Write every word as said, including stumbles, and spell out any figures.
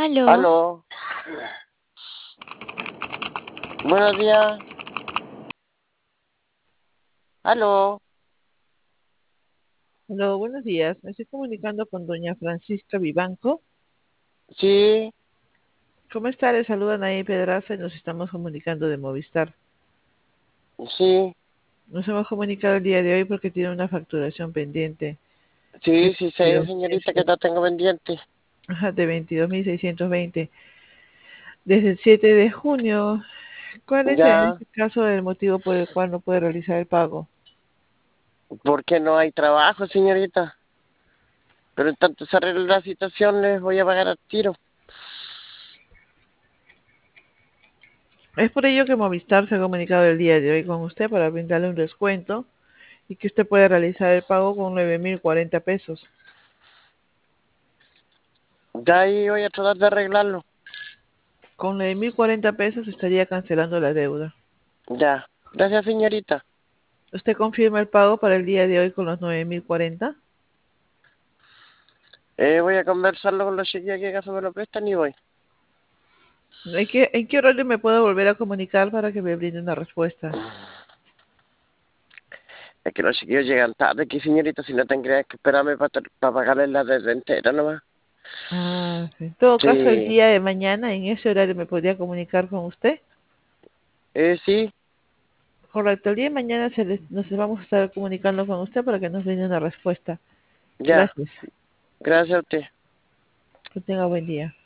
Aló, Aló, buenos días. Aló, Hola, buenos días. Me estoy comunicando con doña Francisca Vivanco. sí, ¿Cómo está? Le saluda Naye Pedraza y nos estamos comunicando de Movistar. sí, Nos hemos comunicado el día de hoy porque tiene una facturación pendiente de sí, sí sé, veintidós señorita, que pesos, la tengo pendiente. ajá, de veintidós mil seiscientos veinte desde el siete de junio. ¿Cuál es en Ya, este caso el motivo por el cual no puede realizar el pago? porque no hay trabajo, señorita. Pero en tanto se arregle la situación, les voy a pagar al tiro. Es por ello que Movistar se ha comunicado el día de hoy con usted para brindarle un descuento y que usted puede realizar el pago con nueve mil cuarenta pesos. Ya ahí voy a tratar de arreglarlo. Con nueve mil cuarenta pesos estaría cancelando la deuda. Ya, gracias, señorita. ¿Usted confirma el pago para el día de hoy con los nueve mil cuarenta? Eh, voy a conversarlo con los chiquillos que acaso me lo prestan y voy. ¿En qué, en qué horario me puedo volver a comunicar para que me brinde una respuesta? Es que los chiquillos llegan tarde aquí, señorita, si no tendrías que esperarme para pagarles la deuda entera nomás. Ah, sí. En todo caso, el Sí, día de mañana, en ese horario, me podría comunicar con usted. eh, sí, Correcto, el día de mañana se les- nos vamos a estar comunicando con usted para que nos brinde una respuesta. ya, Gracias. gracias a usted. Que tenga buen día.